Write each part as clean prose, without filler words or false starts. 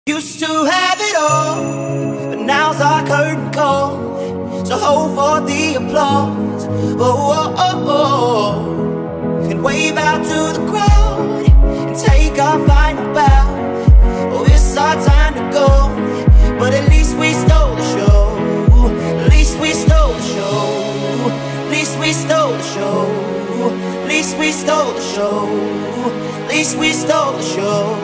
Used to have it all, but now's our curtain call. So hold for the applause. Oh, oh, oh, oh. And wave out to the crowd and take our final bow. Oh, it's our time to go, but at least we stole the show. At least we stole the show. At least we stole the show. At least we stole the show. At least we stole the show.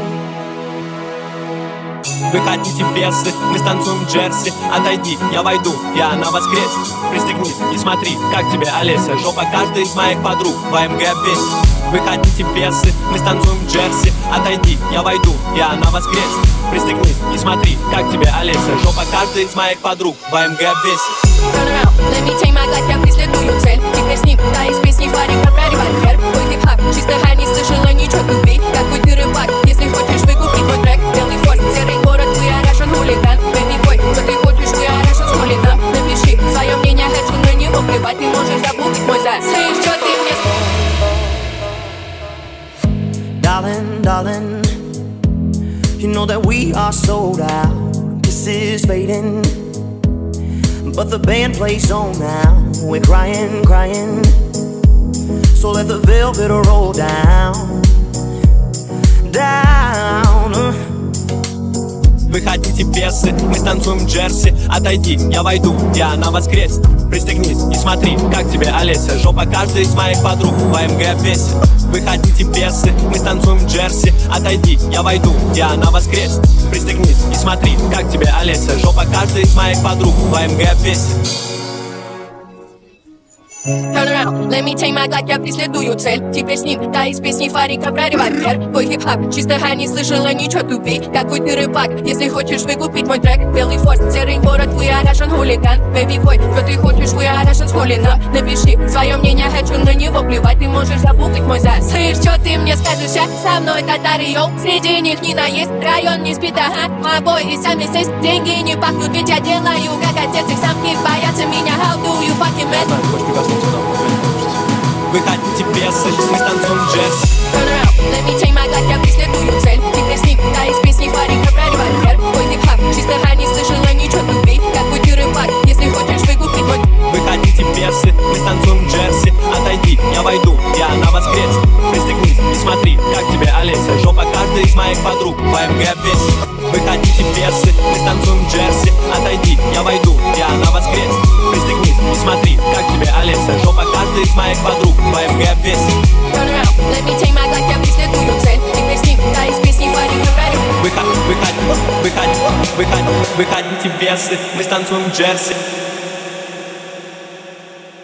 Выходите бесы, мы станцуем джерси. Отойди, я войду, и она воскреснет. Пристегнись и смотри, как тебе Олеся. Жопа каждой из моих подруг в АМГ обвесит. Выходите бесы, мы станцуем джерси. Отойди, я войду, и она воскреснет. Пристегнись и смотри, как тебе Олеся. Жопа каждой из моих подруг в АМГ обвесит. Turn around, let me take my life, я преследую цель. Теперь с ним, да, из песни фарик, обряривать вверх. Твой хип-хап, чисто хай, не слышала ничего, тупи. Какой ты рыбак, если хочешь выкупить мой трек. Белый форт, серый город, вы орашен хулиган. Бэби бой, что ты хочешь, вы орашен с хулиган. Напиши свое мнение, хочу на него плевать. Ты можешь забудь мой зай. Слышь, что ты мне Darling, darling, you know that we are sold out. This is fading, but the band plays on now. We're crying, crying, so let the velvet roll down, down. Выходите бесы, мы станцуем джерси. Отойди, я войду, и она воскреснет. Пристегнись и смотри, как тебе Олеся. Жопа каждой из моих подруг в АМГ обвесит. Выходите бесы, мы станцуем джерси. Отойди, я войду, и она воскреснет. Пристегнись и смотри, как тебе Олеся. Жопа каждой из моих подруг в АМГ обвесит. Turn around, let me take my life, я преследую цель. Теперь с ним, да, из песни фарик, обряривать вверх. Твой хип-хап, чисто хай, не слышала ничего, тупи. Какой ты рыбак, если хочешь выкупить мой трек. Белый форт, серый город, вы орашен хулиган. Бэби бой, что ты хочешь, вы орашен с хулиган. Напиши свое мнение, хочу на него плевать. Ты можешь забугать мой зай. Слышь, что ты мне скажешь, а? Со мной татары, йоу. Среди них не наесть, район не спит, ага. Обои сами сесть, деньги не пахнут, ведь я делаю, как отец. Их сам не боятся меня, how do you fucking mess? Выходите бесы, мы станцуем джерси. Turn around, let me take my life, я преследую цель. Теперь с ним, да, из песни фарик, обряривать вверх. Твой хип-хап, чисто хай, не слышала ничего, тупи. Какой ты рыбак, если хочешь выкупить мой. Выходите бесы, мы станцуем джерси. Отойди, я войду, и она воскреснет. Пристегнись и смотри, как тебе Олеся. Жопа каждой из моих подруг в АМГ обвесит. Выходите бесы, мы станцуем джерси. Отойди, я войду, и она воскреснет. Пристегнись и смотри, как тебе Олеся. Жопа каждой из моих подруг в АМГ обвесит. Turn around, let me take my life, я преследую цель. Теперь с ним, да, из песни фарик, обряривать. Выходите бесы, мы станцуем джерси.